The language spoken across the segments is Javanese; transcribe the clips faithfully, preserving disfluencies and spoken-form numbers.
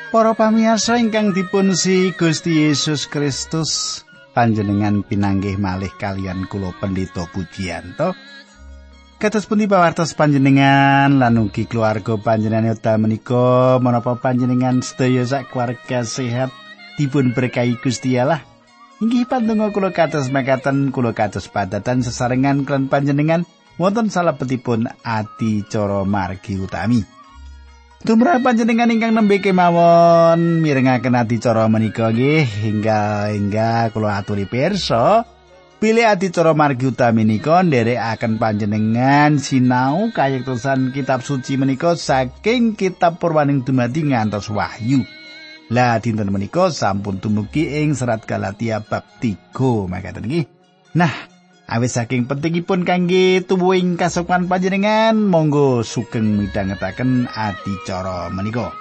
Para pamirsa ingkang dipunsi Gusti Yesus Kristus, panjenengan pinanggih malih kalian kula Pendeta Pujiyanto. Kados pundi pawartos panjenengan lan ugi keluarga panjenengan wekdal menika menapa panjenengan sedaya sak keluarga sehat dipun berkahi Gusti Allah. Inggih pandonga kula kados mekaten kula kados padatan sesarengan kalian panjenengan wonten salebetipun adicara margi utami. Tumrap panjenengan ingkang nembe kemawon mirengaken adicara menika nggih hingga hingga kula aturi pirsa pilih adicara margi utami menika nderekaken panjenengan sinau kayektosan kitab suci menika saking kitab Purwaning dumadi ngantos Wahyu. Lah dinten menika sampun dumugi ing serat Galatia bab tiga makaten nggih. Nah, awit saking pentingipun kangge tuwuhing kasukan panjenengan, monggo sugeng midhangetaken adicara menika.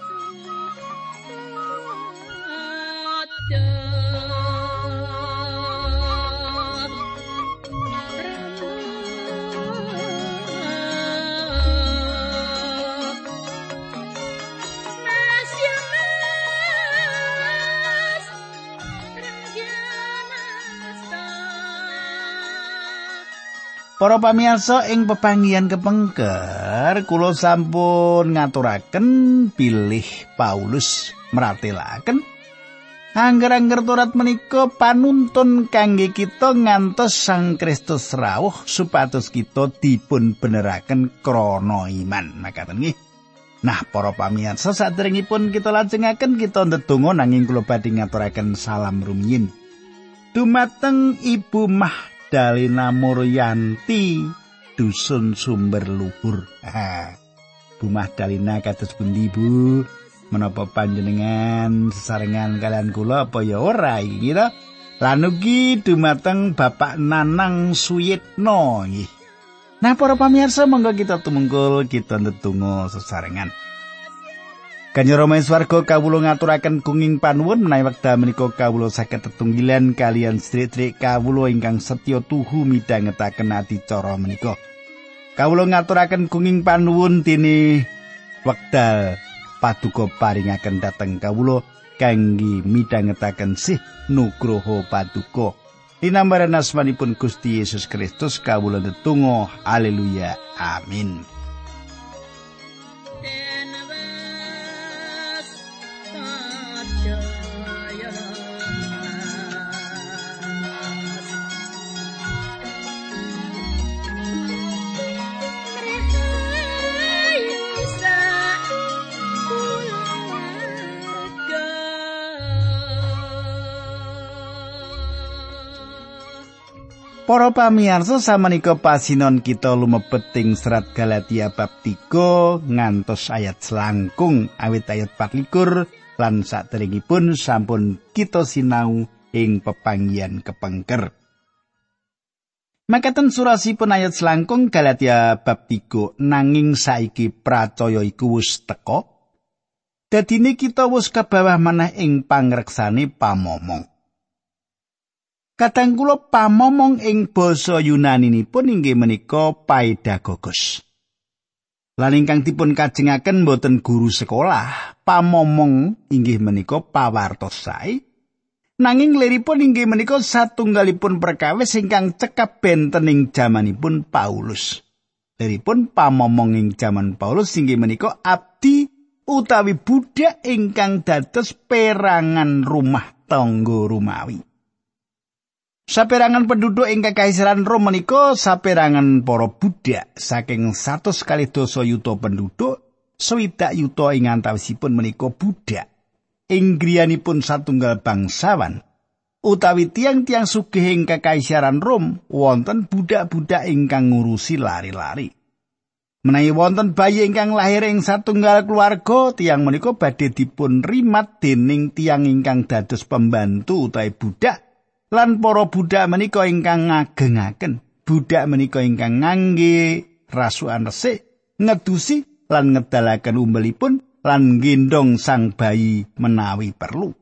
Para pamirsa ing pepanggihan kepengker kula sampun ngaturaken bilih Paulus meratelaken angger-angger Torat menika panuntun kangge kita ngantos Sang Kristus rawuh supados kita dipun beneraken krana iman. Makaten nggih. Nah, para pamirsa saderengipun kita lajengaken kita ndedonga nanging kula badhe ngaturaken salam rumiyin dumateng Ibu Mah Dalina Muryanti dusun Sumber Luhur. Ha. Bu Mahdalina kados pundi Bu? Menapa panjenengan sesarengan kalian kula apa ya ora iki to? Lan ugi dumateng Bapak Nanang Suyitno nggih. Nah, para pamirsa monggo kita tumungkul kita ndedonga sesarengan. Kanjeng Rama ing swarga kawula ngaturaken gunging panuwun menawi wekdal menika kawula saged tetunggilan kalian sedherek kawula ingkang setya tuhu midhangetaken adicara menika. Kawula ngaturaken gunging panuwun dene wekdal paduka paringaken dhateng kawula kangge midhangetaken sih nugroho paduka. Dinambaran asmanipun Gusti Yesus Kristus kawula ndedonga. Haleluya. Amin. Para pamirsa samenika pasinon kita lumebet ing serat Galatia bab tiga ngantos ayat selangkung awit ayat patlikur lan saderengipun sampun kita sinau ing pepanggihan kepengker. Makaten surasipun ayat selangkung Galatia bab tiga nanging saiki pracaya iku wis teka. Dadine kita wis kabawah manah ing pangreksane pamomong. Kadang kula pamomong ing basa Yunaninipun inggih menika paedagogos. Lan ingkang dipun kajengaken boten guru sekolah, pamomong inggih menika pawartos sae. Nanging liripun inggih menika satunggalipun perkawis ingkang cekap benten ing jamanipun Paulus. Liripun pamomong ing jaman Paulus inggih menika abdi utawi budak ingkang dados perangan rumah tangga Romawi. Saperangan penduduk ing Kakaisaran Rom menika saperangan para budak saking satus kalih dasa yuta penduduk, swidak yuta ing antawisipun menika budak. Ing griyanipun satunggal bangsawan utawi tiang-tiang sugih ing Kakaisaran Rom wonten budak-budak ingkang ngurusi lari-lari. Menawi wonten bayi ingkang lahir ing satunggal keluarga, tiang menika badhe dipun rimat dening tiang ingkang dados pembantu utawi budak. Lan para budak menika ingkang ngagengaken, budak menika ingkang ngangge rasukan resik, ngedusi lan ngedalaken umbelipun lan nggendong sang bayi menawi perlu.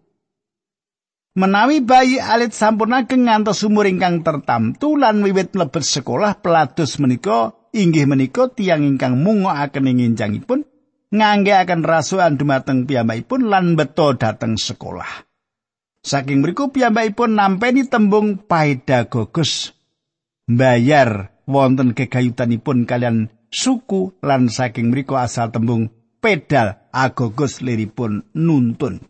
Menawi bayi alit sampun ageng ngantos umur ingkang tertamtu lan wiwit mlebet sekolah pelados menika inggih menika tiyang ingkang mungokaken ing enjangipun nganggeaken rasukan dumateng piyambakipun lan beto dhateng sekolah. Saking mriku piyambakipun nampeni tembung paedagogus, mbayar wonten gegayutanipun kalian suku, lan saking mriku asal tembung pedal agogos liripun nuntun.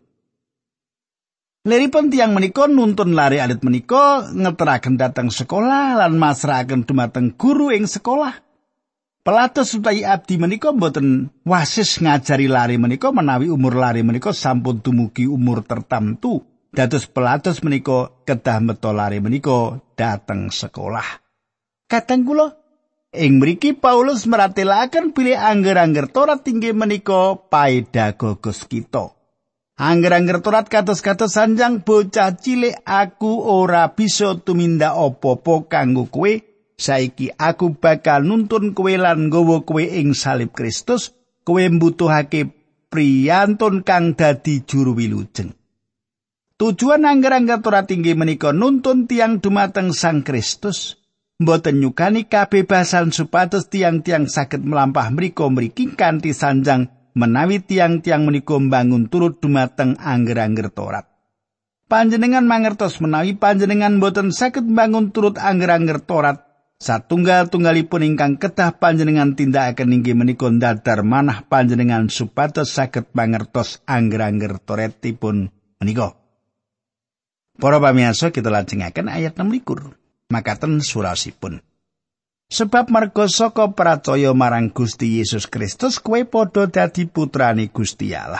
Liripun tiyang menika nuntun lare alit menika ngeteraken dhateng sekolah lan masrahaken dumateng guru ing sekolah. Pelados utawi abdi menika boten wasis ngajari lare menika menawi umur lare menika sampun dumugi umur tertamtu. Dados pelados menika kedah meto lare menika dhateng sekolah. Kadang kula ing mriki Paulus meratelaken bilih angger-angger Torat inggih menika paedagogus kita. Angger-angger Torat kados-kados sanjang bocah cilik, aku ora bisa tumindak apa-apa kanggo kowe. Saiki aku bakal nuntun kowe lan nggawa kowe ing salib Kristus. Kowe mbutuhake priyantun kang dadi juru wilujeng. Tujuan angger-angger Torat inggih menika nuntun tiang dumateng Sang Kristus. Mboten nyukani kabebasan supados tiang-tiang saged melampah mriko mriki kanthi sanjang menawi tiang-tiang menika mbangun turut dumateng angger-angger Torat. Panjenengan mangertos menawi panjenengan mboten saged mbangun turut angger-angger Torat, satunggal-tunggalipun ingkang kedah panjenengan tindakaken inggih menika ndadar manah panjenengan supados saged mangertos angger-angger Toratipun menika. Para pamirsa, kita lajengaken ayat enam likur. Makaten surasipun. Sebab merga saka pracaya marang Gusti Yesus Kristus kowe padha dadi putrane Gusti Allah.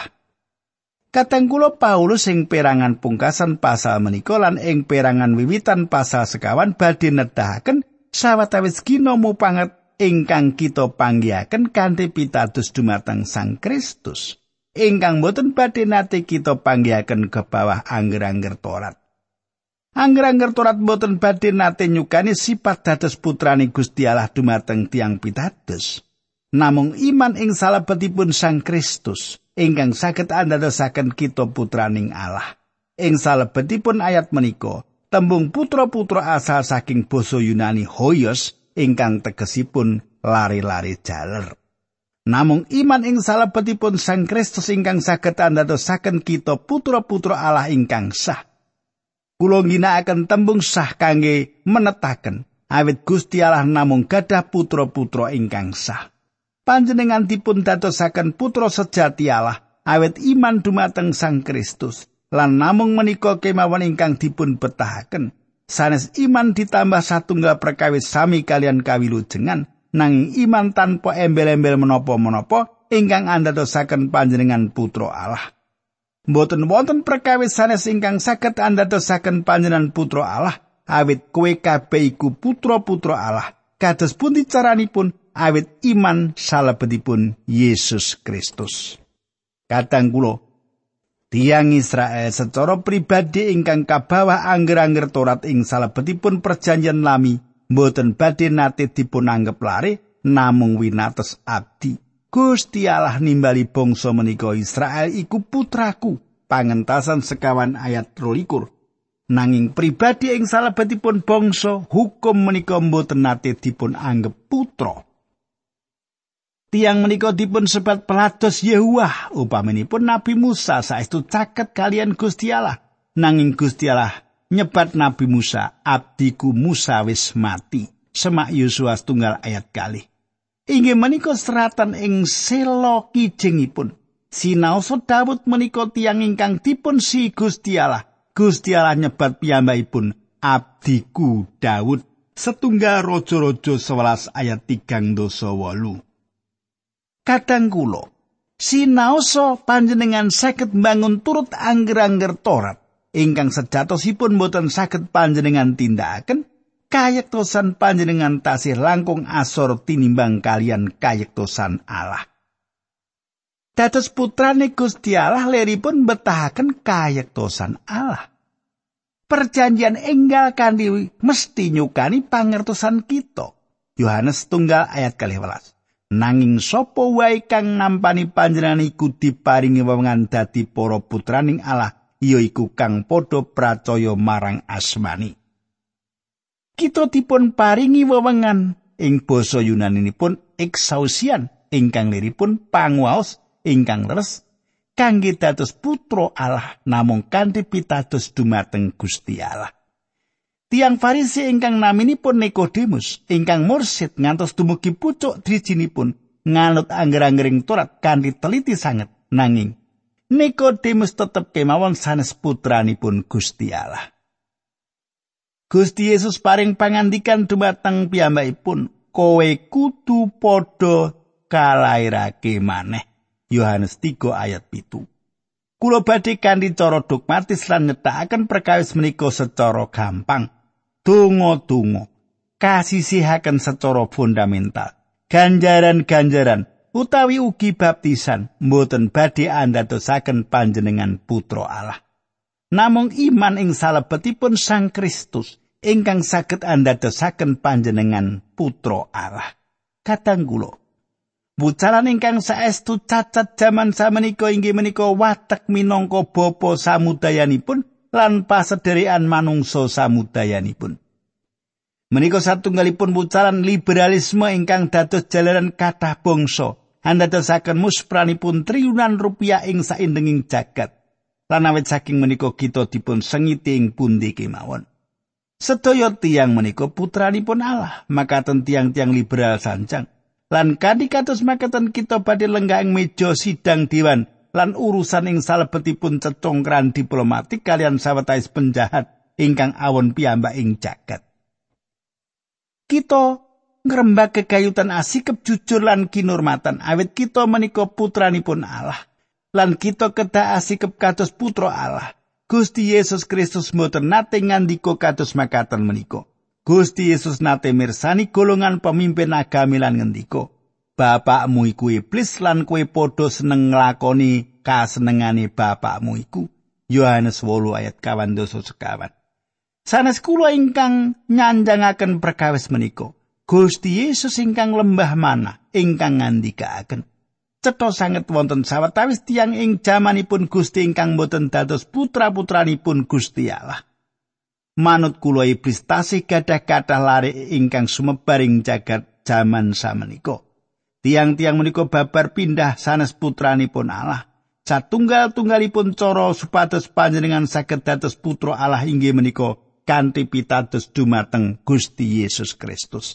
Kateng kula Paulus ing perangan pungkasan pasal menika lan ing perangan wiwitan pasal sekawan badhe nedahaken sawetawis gina mupanget ingkang kita panggihaken kanthi pitados dumateng Sang Kristus. Ingkang boten badhe nate kita panggihaken ke bawah angger-angger Torat. Angger-angger Torat boten badhe nate nyukani sipat dados putrane Gusti Allah dumateng tiang pitados. Namung iman ing salebetipun Sang Kristus ingkang saged andadosaken kita putraning Allah. Ing salebetipun ayat menika, tembung putra-putra asal saking basa Yunani hoios ingkang tegesipun lari-lari jaler. Namung iman ing salebetipun Sang Kristus ingkang saged andadosaken kita putra-putra Allah ingkang sah. Kula ngginakaken tembung sah kangge menetaken awit Gusti Allah namung gadah putra-putra ingkang sah. Panjenengan dipun dadosaken putra sejati Allah awit iman dumateng Sang Kristus lan namung menika kemawon ingkang dipun betahaken. Sanes iman ditambah satunggal perkawis sami kalian kawilujengan, nanging iman tanpa embel-embel menapa-menapa ingkang andadosaken panjenengan putra Allah. Mboten wonten perkawis sanes ingkang saged andadosaken panjenengan putra Allah, awit kowe kabeh iku putra-putra Allah. Kados pundi caranipun? Awit iman salebetipun Yesus Kristus. Kadang kula tiyang Israel secara pribadi ingkang kabawah angger-angger Torat ing salebetipun perjanjian lami mboten badhe nate dipun anggep lare, namung winates abdi. Gusti Allah nimbali bangsa menika Israel iku putraku. Pangentasan sekawan ayat rolikur. Nanging pribadi ing salebetipun bangsa hukum menika mboten nate dipun anggep putra. Tiang menika dipun sebat pelados Yehuwah, upaminipun Nabi Musa saestu caket kalian Gusti Allah. Nanging Gusti Allah nyebat Nabi Musa, abdiku Musa wis mati. Semak Yosua setunggal ayat kalih. Inggih menika seratan ing sela kijingipun. Sinaosa Daud menika tiyang ingkang dipun si Gusti Allah. Gusti Allah nyebat piyambakipun abdiku Daud. Setunggal Raja-raja sewelas ayat tigang dasa wolu. Kadang kula sinaosa panjenengan saged mbangun turut angger-angger Torat ingkang sejatosipun boten saged panjenengan tindakaken. Kayektosan panjenengan tasih langkung asor tinimbang kalian kayektosan Allah. Dados putrane Gusti Allah leripun betahaken kayektosan Allah. Perjanjian enggal kanthi mesti nyukani pangertosan kita. Yohanes setunggal ayat kalih welas. Nanging sapa wae kang nampani panjenengan iku diparingi wewengan dadi para putraning Allah, yaiku kang padha pracaya marang asmani. Kita dipun paringi wewengan ing basa Yunaninipun exousian ingkang liripun panguwaos ingkang leres kangge dados putra Allah namung kanthi pitados dumateng Gusti Allah. Tiang Farisi ingkang naminipun Nikodemus ingkang mursid ngantos dumugi pucuk drijinipun nganut angger-anggering Torat kanthi teliti sanget, nanging Nikodemus tetep kemawon sanes putranipun Gusti Allah. Gusti Yesus paring pangandikan dumateng piyambakipun, kowe kudu padha kalairake maneh. Yohanes tiga ayat pitu. Kula badhe kanthi cara dogmatis lan nyethakaken perkawis menika secara gampang. Donga-donga kasisihaken secara fundamental. Ganjaran-ganjaran utawi ugi baptisan mboten badhe andadosaken panjenengan putra Allah. Namung iman ing salebetipun Sang Kristus ingkang saged andadosaken panjenengan putra Allah. Kadang kula bucalan ingkang saestu cacat jaman samenika inggih menika watek minangka bapa samudayanipun lan pasedherekan manungsa samudayanipun. Menika satunggalipun bucalan liberalisme ingkang dados jalaran kathah bangsa andadosaken muspranipun triliunan rupiah ing saindenging jagat. Lan awit saking menika kita dipun sengiti ing pundi kemawon. Sedaya tiyang menika putranipun Allah, makaten tiyang-tiyang liberal sanjang. Lan kanthi kados makaten kita badhe lenggah ing meja sidang dewan lan urusan ing salebetipun cecongkran diplomatik kalian sawetawis penjahat ingkang awon piyambak ing jagat. Kita ngrembak kegayutan asikep jujur lan kinurmatan awit kita menika putranipun Allah lan kita kedah asikep kados putra Allah. Gusti Yesus Kristus mboten nate ngandika kados makaten menika. Gusti Yesus nate mirsani golongan pemimpin agami lan ngendika, "Bapakmu iku iblis lan kowe padha seneng nglakoni kasenengane bapakmu iku." Yohanes wolu ayat kawan doso sekawan. Sanes kula ingkang nyanjangaken perkawis menika, Gusti Yesus ingkang lembah mana ingkang ngandikaaken, cetha sanget wonten sawetawis tiyang ing jamanipun Gusti ingkang boten dados putra-putranipun Gusti Allah. Manut kula iblis tasih gadah kathah lare ingkang sumebaring jagat jaman samenika. Tiang-tiang menika babar pindah sanes putranipun Allah. Satunggal-tunggalipun cara supados panjenengan saged dados putra Allah inggih menika kanthi pitados dumateng Gusti Yesus Kristus.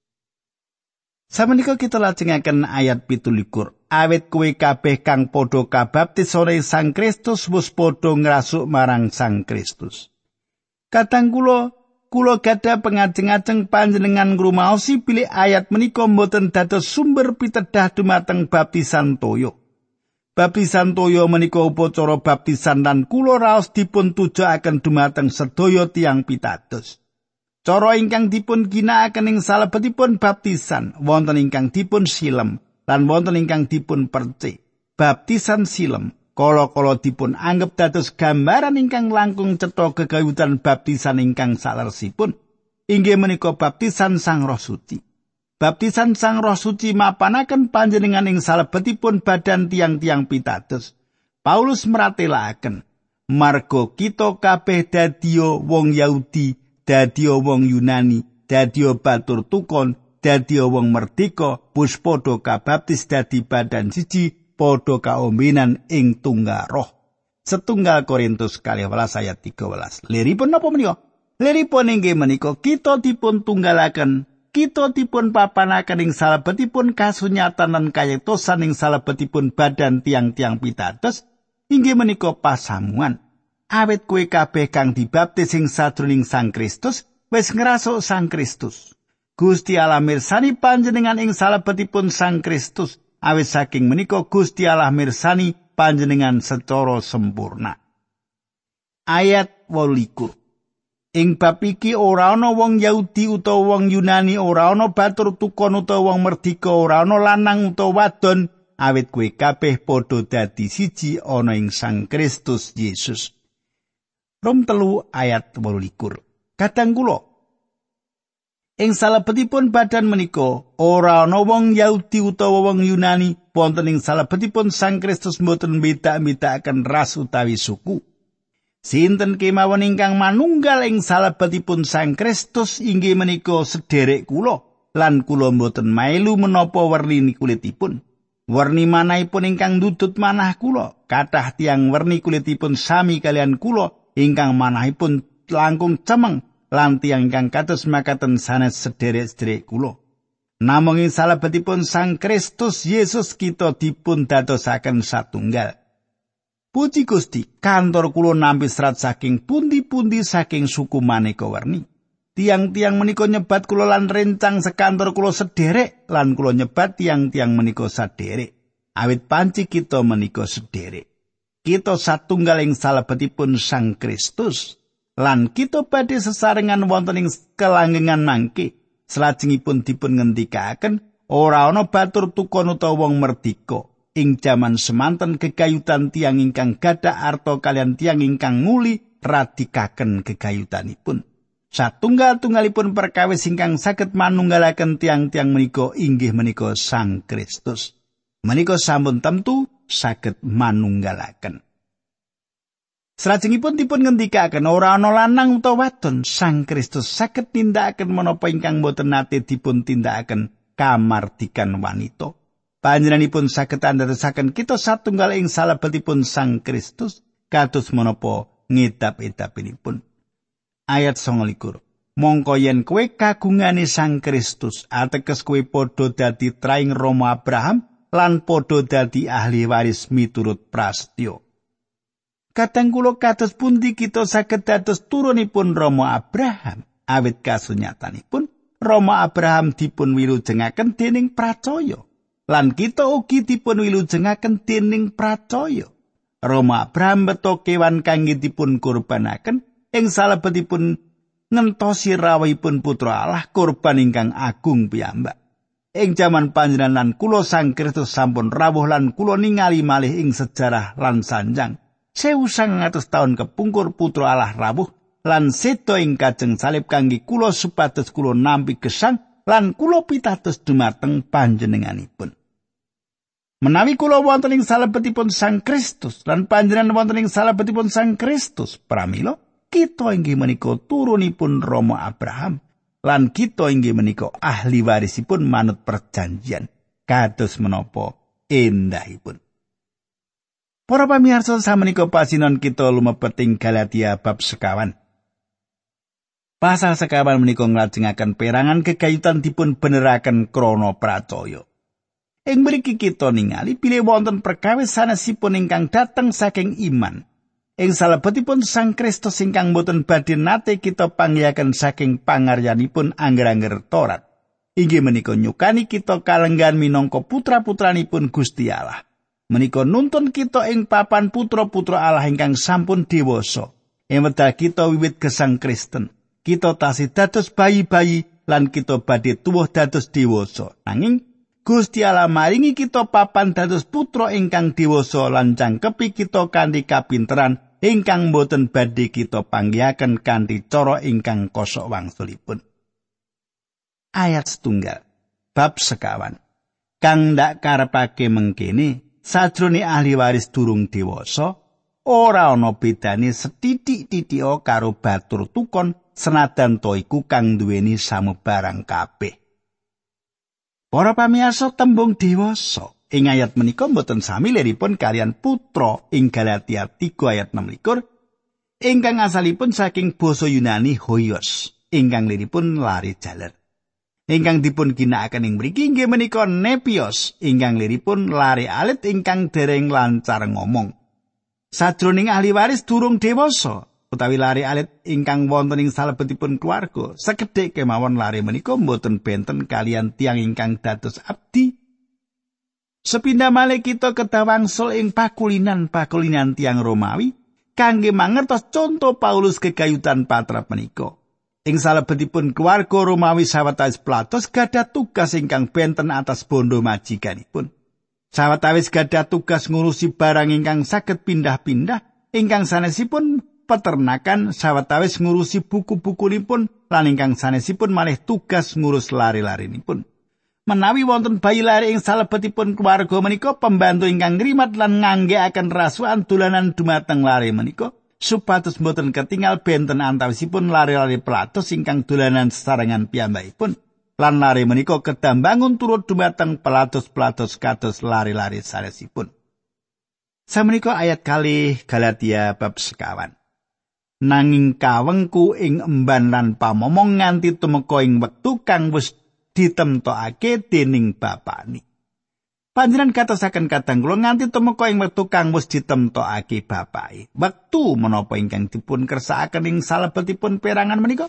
Samenika kita lajengaken ayat pitulikur. Awit kowe kabeh kang padha kabaptis oleh Sang Kristus wis padha ngrasuk marang Sang Kristus. Kadang kula kula gadah pengajeng-ajeng panjenengan ngrumaosi bilih ayat menika mboten dados sumber pitedah dumateng baptisan toyo. Baptisan toyo menika upacara baptisan lan kula raos dipun tujuaken dumateng sedaya tiyang pitados. Cara ingkang dipun ginakaken ing salebetipun baptisan wonten ingkang dipun silem lan wonten ingkang dipun percik. Baptisan silem kala-kala dipun anggep dados gambaran ingkang langkung cetha gegayutan baptisan ingkang saleresipun inggih menika baptisan Sang Roh Suci. Baptisan Sang Roh Suci mapanaken panjenengan ing salebetipun badan tiang-tiang pitados. Paulus meratelaken, marga kita kabeh dadiya wong Yahudi, dadiya wong Yunani, dadiya batur tukon, dadiya wong merdeka, wis padha kabaptis dadi badan siji, padha kaombenan ing tunggal roh. Setunggal Korintus kalih welas ayat tiga belas. Liripun napa menika? Liripun inggih menika kita dipun tunggalaken, kita dipun papanaken ing salebetipun kasunyatan lan kayektosan ing salebetipun badan tiang-tiang pitados inggih menika pasamuan. Awit kowe kabeh kang dibaptis ing sadroning Sang Kristus wis ngrasuk Sang Kristus. Gusti Allah mirsani panjenengan ing salebetipun Sang Kristus. Awit saking menika Gusti Allah mirsani panjenengan secara sempurna. Ayat wolu. Ing bab iki ora ana wong Yahudi utawa wong Yunani, ora ana batur tukon utawa wong merdika, ora ana lanang utawa wadon, awit kowe kabeh padha dadi siji ana ing Sang Kristus Yesus. Rom telu ayat wolu. Kadang kula ing salebetipun badan menika ora ana wong Yahudi utawa wong Yunani, wonten ing salebetipun Sang Kristus mboten beda-bedakaken ras utawi suku. Sinten kemawon ingkang manunggal ing salebetipun Sang Kristus inggih menika sederek kula lan kula mboten mailu menapa werni kulitipun. Werni manahipun ingkang ndudut manah kula, kathah tiyang werni kulitipun sami kalian kula ingkang manahipun langkung cemeng lan tiyang ingkang kados makaten sanes sederek-sederek kula. Namung ing salebetipun Sang Kristus Yesus kita dipun dadosaken satunggal. Puji Gusti, kantor kula nampi serat saking pundi-pundi saking suku maneka werni. Tiang-tiang menika nyebat kula lan rencang sekantor kula sederek lan kula nyebat tiang-tiang menika saderek. Awit panci kita menika sederek. Kita satunggal ing salebetipun Sang Kristus lan kita badhe sesarengan wonten ing kelanggengan mangke. Salajengipun dipun ngendikaken ora ana batur tukon utawa wong merdika. Ing jaman semanten gegayutan tiang ingkang gadah arta kalian tiang ingkang nguli radikaken gegayutanipun. Satunggal-tunggalipun perkawis ingkang saged manunggalaken tiang-tiang menika inggih menika Sang Kristus. Menika sampun tentu saged manunggalaken. Salajengipun dipun ngendikaken ora ana lanang utawa wadon, Sang Kristus saged nindakaken menapa ingkang boten nate dipun tindakaken kamardikan wanita. Panjenenganipun saged andadosaken kita satunggal ing salebetipun Sang Kristus kados menapa ngedap-edapinipun. Ayat songolikur. Mongko yen kowe kagungane Sang Kristus, ateges kowe padha dadi traing Rama Abraham lan padha dadi ahli waris miturut prastya. Kadang kula kados pundi kita saged dados turunipun Rama Abraham, awit kasunyatanipun Rama Abraham dipun wilujengaken dening pracaya, lan kita ugi dipun wilujengaken dening pracaya. Rama Abraham beto kewan kangge dipun kurbanaken ing salebetipun ngentosi rawuhipun Putra Allah kurban ingkang agung piyambak. Ing jaman panjenengan kula Sang Kristus sampun rawuh lan kula ningali malih ing sejarah lan sanjang. sewu sangang atus taun kepungkur Putra Allah rawuh lan seda ing kajeng salib kangge kula supados kula nampi gesang lan kula pitados dumateng panjenenganipun. Menawi kula wonten ing salebetipun Sang Kristus lan panjenengan wonten ing salebetipun Sang Kristus, pramila kita inggih menika turunipun Rama Abraham lan kita inggih menika ahli warisipun manut perjanjian. Kados menapa endahipun. Para pamirsa samenika pasinon kita lumebet ing Galatia bab sekawan. Pasal sekawan menika nglajengaken perangan gegayutan dipun beneraken krana pracaya. Ing mriki kita ningali bilih wonten perkawis sanesipun ingkang dateng saking iman. Ing salebetipun Sang Kristus ingkang boten badhe nate kita panggihaken saking pangaryanipun angger-angger Torat. Inggih menika nyukani kita kalenggan minangka putra-putranipun Gusti Allah. Menika nuntun kita ing papan putra-putra Allah ingkang sampun dewasa. Ing wekdal kita wiwit gesang Kristen, kita tasih dados bayi-bayi lan kita badhe tuwuh dados dewasa. Nanging Gusti Allah maringi kita papan dados putra ingkang dewasa lan cangkepi kita kanthi kapinteran ingkang boten badhe kita panggihaken kanthi cara ingkang kosok wangsulipun. Ayat setunggal bab sekawan. Kang ndak karepake mengkene sajrone ahli waris durung dewasa ora ana bedane sethithik-thithika karo batur tukon senajan to iku kang duweni samubarang kabeh. Para pamirsa tembung dewasa ing ayat menika mboten sami liripun kalian putra ing Galatia tiga ayat enam likur ingkang asalipun saking basa Yunani hoios ingkang liripun lari jaler. Ingkang dipun ginakaken ing mriki inggih menika nepios ingkang liripun lari alit ingkang dereng lancar ngomong. Sajroning ahli waris durung dewasa utawi lari alit ingkang wonten ing salebetipun keluarga, sekedhik kemawon lari menika mboten benten kalian tiang ingkang dados abdi. Sepindah malih kita kedawangsul ing pakulinan-pakulinan tiang Romawi kangge mangertos conto Paulus gegayutan patrap menika. Ing salebetipun keluarga Romawi sawetawis Platos gadah tugas ingkang benten atas bondo majikanipun. Sawetawis gadah tugas ngurusi barang ingkang saged pindah-pindah, ingkang sanesipun peternakan, sawetawis ngurusi buku-bukunipun, lan ingkang sanesipun malih tugas ngurus lari-larinipun. Menawi wonten bayi lari ing salebetipun keluarga menika, pembantu ingkang ngrimat lan nganggeaken rasukan dolanan dumateng lari menika, supados mboten ketingal benten antawisipun lari-lari Platos ingkang dolanan sesarengan piyambakipun. lan lare menika kedah bangun turut dumateng pelados-pelados kados lare-lare sanesipun. Samenika ayat kalih Galatia bab sekawan. Nanging kawengku ing emban lan pamomong nganti tumeka ing wektu kang wis ditemtokake dening Bapani. Panjenengan katosaken kadang kula nganti tumeka ing wektu kang wis ditemtokake Bapake. Wektu menapa ingkang dipun kersakaken ing salebetipun perangan menika?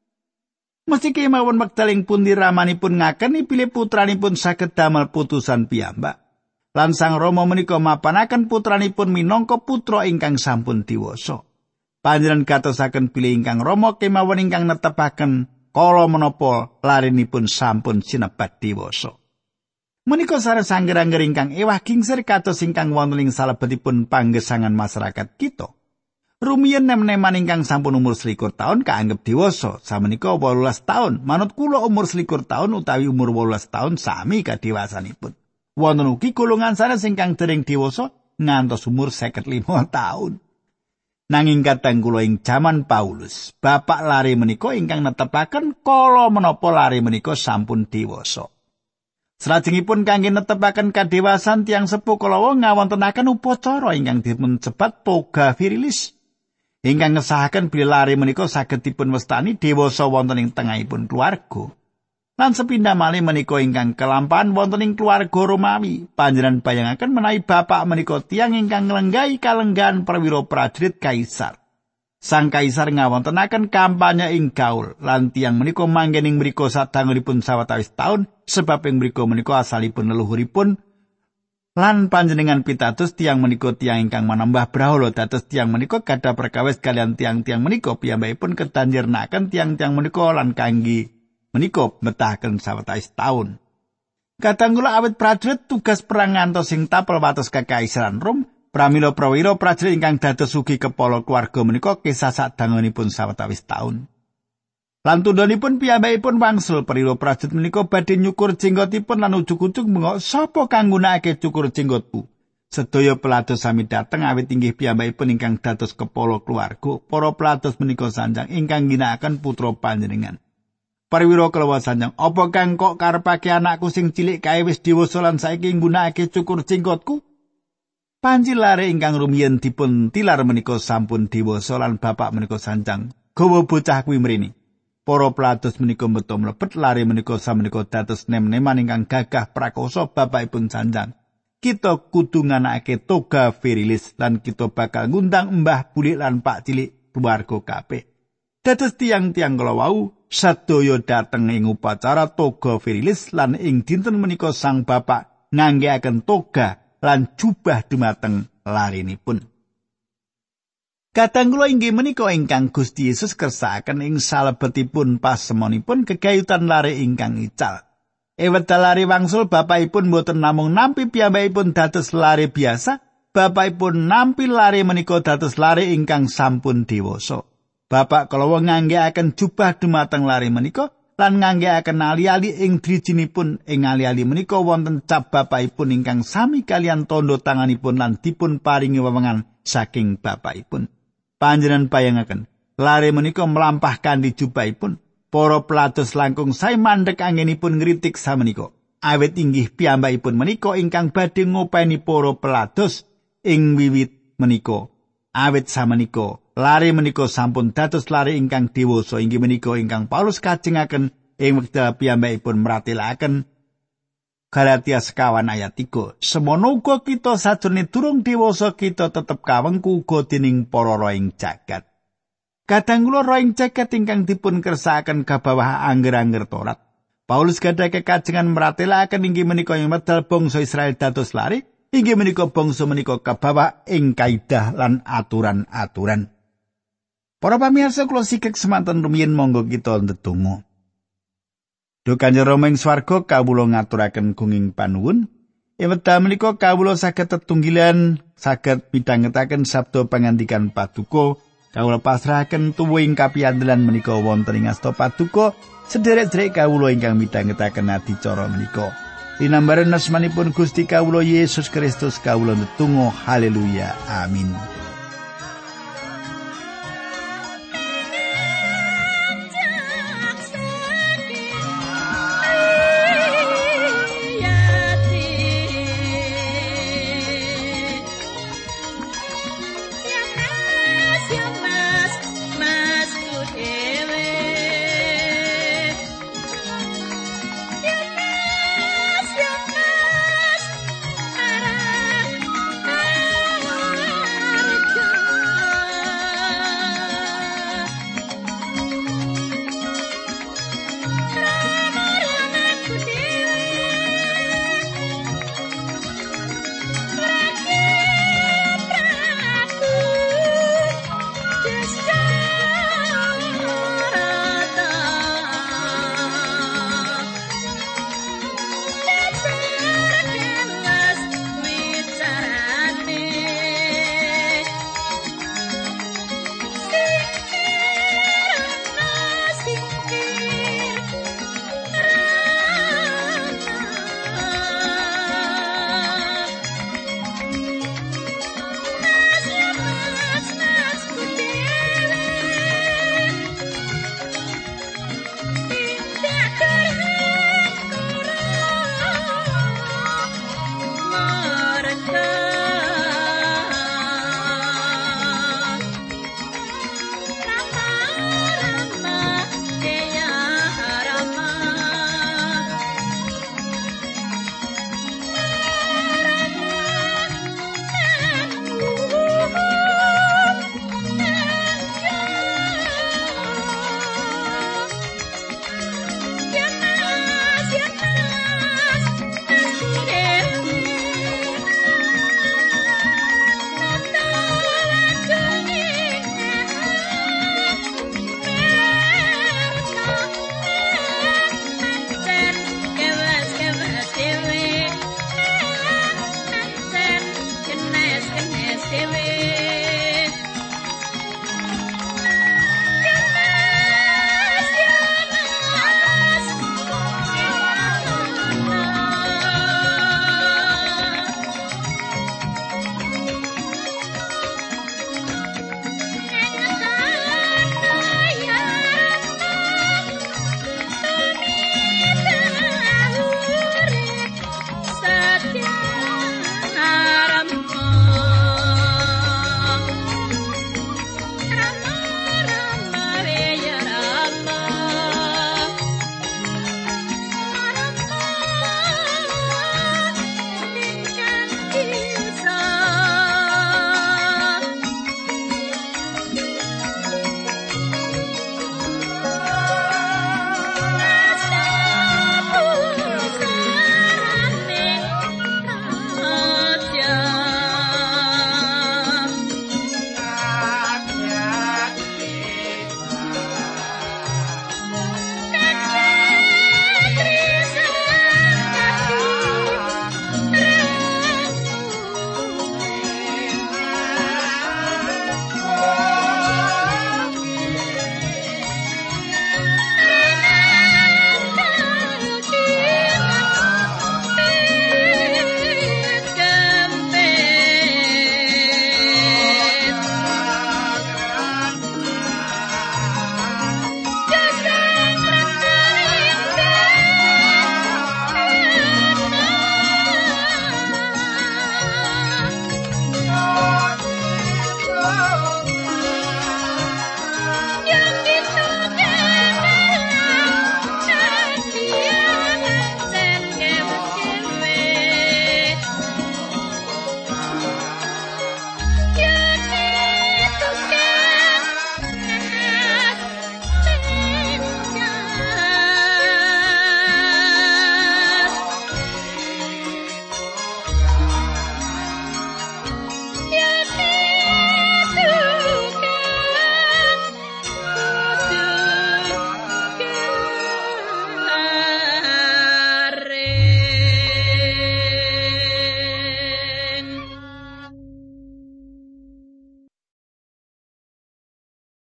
Mesti kemawon wekdal ing pundi ramanipun ngakeni pilih putranipun saged damel putusan piyambak. Lan Sang Rama menika mapanaken putranipun minangka putra ingkang sampun diwasa. Panjenengan katosaken pilih ingkang Rama kemawon ingkang netepaken kala menapa larinipun sampun sinebat diwasa. Menika sares angger-angger ingkang ewah gingsir kados ingkang wonten ing salebetipun panggesangan masyarakat kita. Rumiyin nem-neman ingkang sampun umur selikur taun kaanggep dewasa, samenika wolulas taun. Manut kula umur selikur taun utawi umur wolulas taun sami kadewasanipun. Wonten ugi golongan sanes ingkang dereng dewasa ngantos umur seket lima taun. Nanging kadang kula ing jaman Paulus, bapak lare menika ingkang netepaken kala menapa lare menika sampun dewasa. Salajengipun kangge netepaken kadewasan tiyang sepuh kalawa ngawontenaken upacara ingkang dipun sebat toga virilis. Ingkang ngesahaken bilih lare menika saged dipun wastani dewasa wonten ing tengahipun keluarga. Lan sepindah malih menika ingkang kelampahan wonten ing keluarga Romawi. Panjenengan bayangaken menawi bapak menika tiyang ingkang nglenggahi kalenggahan perwira prajurit kaisar. Sang kaisar ngawontenaken kampanye ing gaul lan tiyang menika manggen ing mriku sadangunipun sawetawis taun sebab ing mriku menika asalipun leluhuripun. Lan panjenengan pitados tiyang menika tiyang ingkang manembah brahala dados tiyang menika gadah perkawis kalian tiyang-tiyang menika piyambakipun kedanjirnaken tiyang-tiyang menika lan kangge menika metahaken sawetawis taun. Kadang kula awit prajurit tugas perang ngantos sing tapel wates Kakaisaran Rom, pramila prawira prajurit ingkang dados ugi kepala keluarga menika kisah sadangunipun sawetawis taun. Lan tundhonipun piyambakipun wangsul perwira prajurit menika badhe nyukur jenggotipun lan ujug-ujug mengko sapa kang nggunakake cukur jenggotku. Sedaya pelados sami dateng awit inggih piyambakipun ingkang dados kepala keluarga. Para pelados menika sanjang ingkang ginakaken putra panjenengan. Perwira kelawa sanjang, apa kang kok karepake anakku sing cilik kae wis dewasa lan saiki nggunakake cukur jenggotku? Panji lare ingkang rumiyin dipun tilar menika sampun dewasa lan bapak menika sanjang. Gawa bocah kuwi mrene. Para pelados menika metu mlebet lare menika samenika dados nem-neman ingkang gagah prakoso bapakipun sanjang. Kita kudu nganakake toga virilis lan kita bakal ngundang mbah bulik lan pak cilik keluarga kabeh. Dados tiang-tiang kala wau sadaya dateng ing upacara toga virilis lan ing dinten menika sang bapak nganggeaken toga lan jubah dumateng larenipun. Kadang kula inggih menika ingkang Gusti Yesus kersakaken ing salebetipun pasemonipun gegayutan lare ingkang ical. Ewedal lare wangsul bapakipun boten namung nampi piyambakipun dados lare biasa, bapakipun nampi lare menika dados lare ingkang sampun dewasa. Bapak kalawa nganggeaken jubah dumateng lare menika lan nganggeaken ali-ali ing drijinipun. Ing ali-ali menika wonten cap bapakipun ingkang sami kalian tondo tanganipun lan dipun paringi wewengan saking bapakipun. Panjenengan bayangaken, lare menika mlampahkan di jubahipun. Para pelados langkung sae mandhek anggenipun ngritik samenika. Awit inggih piyambakipun menika ingkang badhe ngopeni para pelados ing wiwit menika. Awit samenika lare menika sampun dados lare ingkang dewasa inggih menika ingkang Paulus kajengaken ing wekdal piyambakipun mratelaken Galatia sekawan ayat tiga. Semono uga kita sajroning durung dewasa kita tetep kawengku uga dening para roh ing jagat. Kadang kula roh ing jagat ingkang dipun kersakaken kabawah angger-angger Torat. Paulus gadah kekajengan mratelaken inggih menika ing medal bangsa Israel dados lare, inggih menika bangsa menika kabawah ing kaidah lan aturan-aturan. Para pamirsa kula sikek semanten rumiyin monggo kita ndedonga. Duh Kanjeng Rama ing swarga kawula ngaturaken gunging panuwun. Ing wekdal menika kawula saged tetunggilan saged midhangetaken sabda pangandikan paduka. Kawula pasrahaken tuwuhing kapiyandelan menika wonten ing asta paduka sederek-sederek kawula ingkang midhangetaken adicara menika. Linambaran asmanipun Gusti kawula Yesus Kristus kawula ndedonga haleluya amin.